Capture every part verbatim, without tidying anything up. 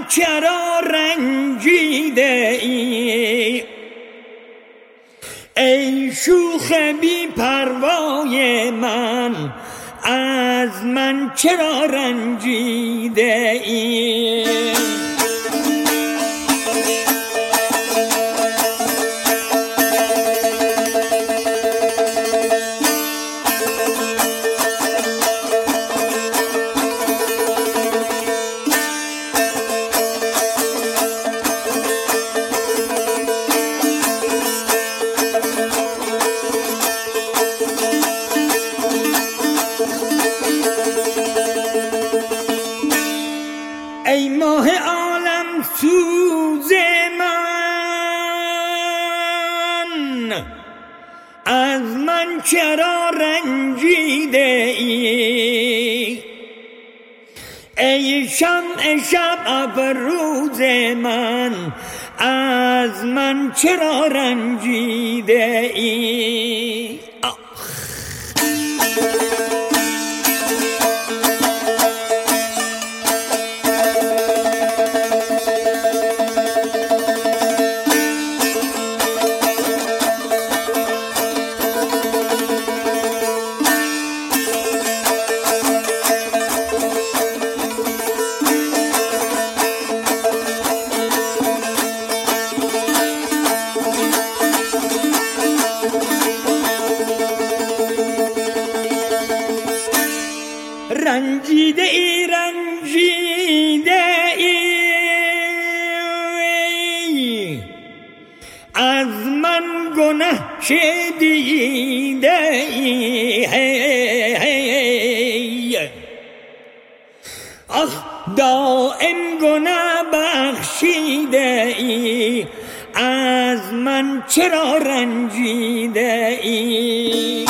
چرا رنجیده ای؟ ای شوخ بی پروای من، از من چرا رنجیده ای؟ ای ماه عالم سوز من، از من چرا رنجیده ای؟ ای شمع شب افروز من، از من چرا رنجیده ای؟ رنجیده ای رنجیده ای، از من گناه چه دیده ای؟ آخ دائم گناه بخشیده ای، از من چرا رنجیده ای؟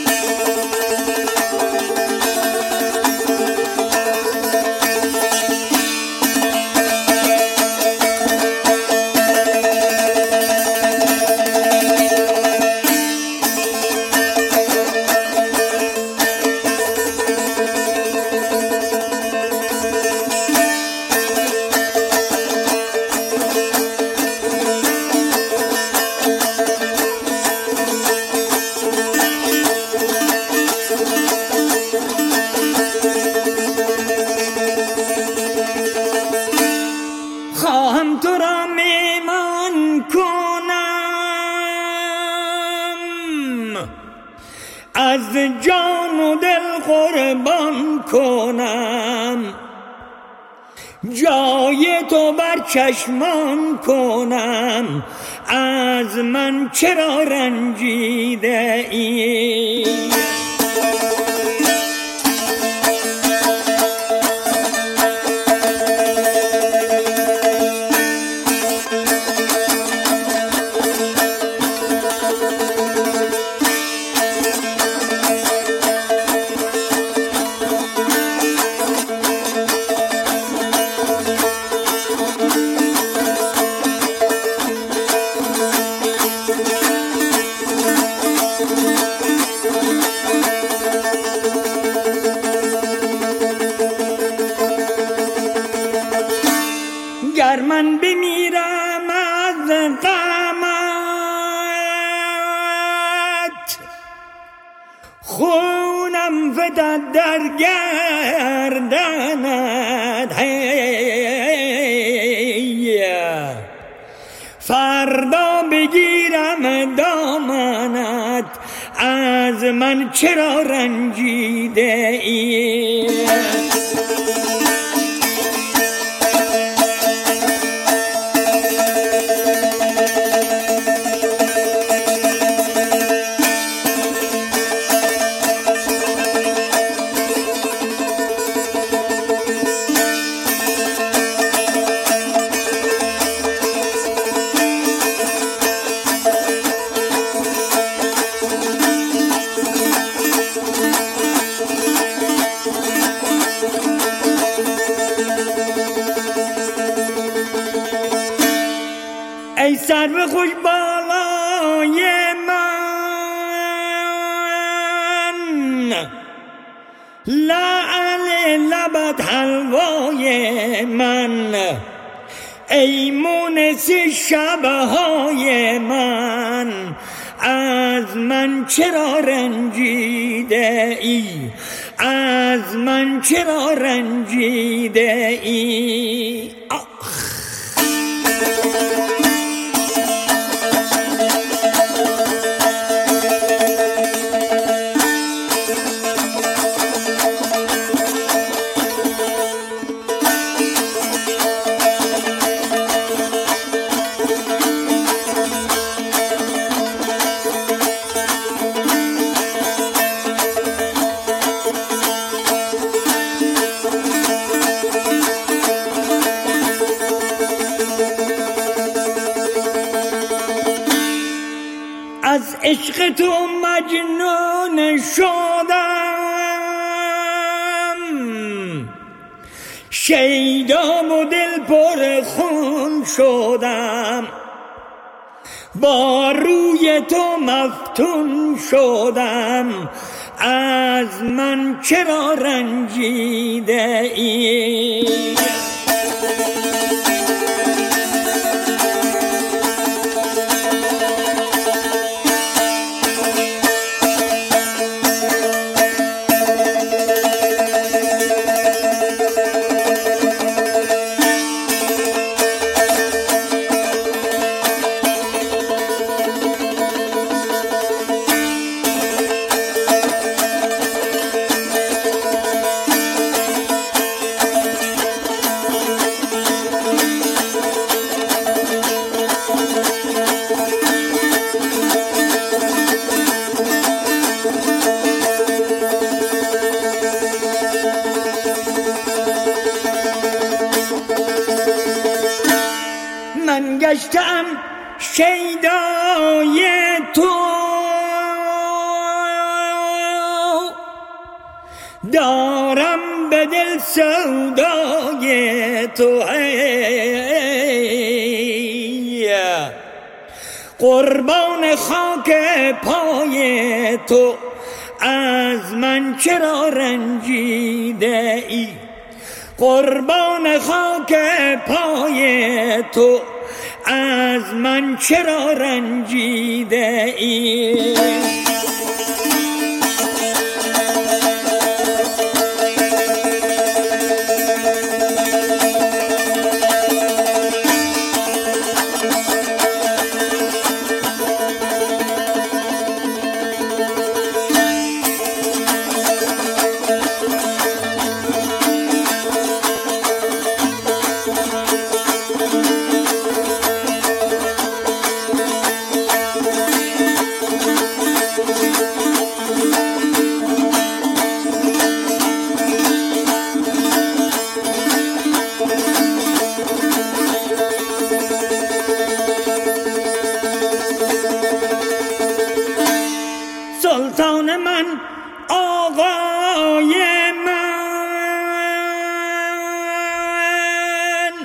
خواهم تو را میمان کنم، از جان و دل قربان کنم، جای تو بر چشمان کنم، از من چرا رنجیده ای؟ گر من بمیرم از غمت، خونم فتد در گردنت، فردا بگیرم دامنت، از من چرا رنجیده ای؟ ای سرو خوش بالای من، لعل لبت حلوای من، ای مونس شبهای من، از من چرا رنجیده ای؟ از من چرا رنجیده ای؟ آخ از عشق تو مجنون شدم، شیدام و دل پر خون شدم، با روی تو مفتون شدم، از من چرا رنجیده ای؟ من گشتم شیدای تو، دارم به دل سودای تو، قربان خاک پای تو، از من چرا رنجیده ای؟ قربان خاک پای تو، از من چرا رنجیده ای؟ سلطان من، آقای من،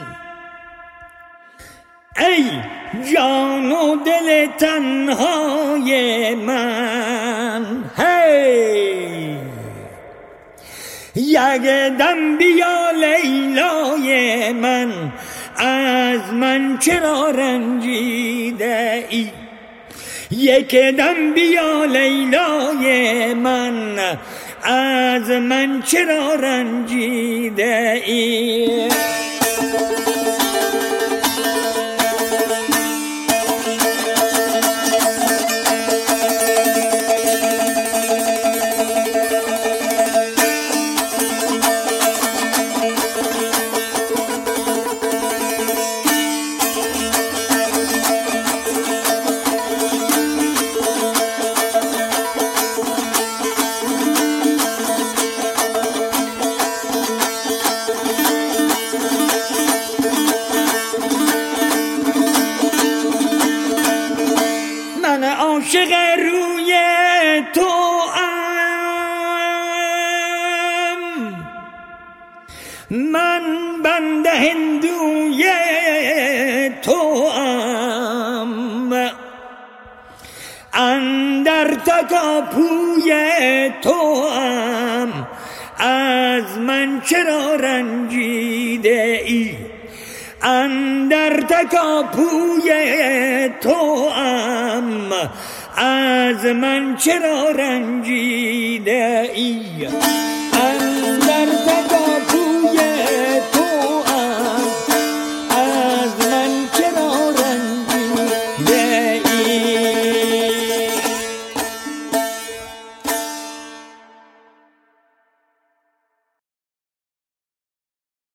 ای جان و دل تنهای من، هی یک دم بیا لیلای من، از من چرا رنجیده ای؟ یک دم بیا لیلای من، از من چرا رنجیده ای؟ عاشق روی تو ام، من بنده هندوی تو ام، اندر تکاپوی تو ام، از من چرا رنجیده ای؟ اندر تکاپوی تو ام، از من چرا رنجیده ای؟ اندر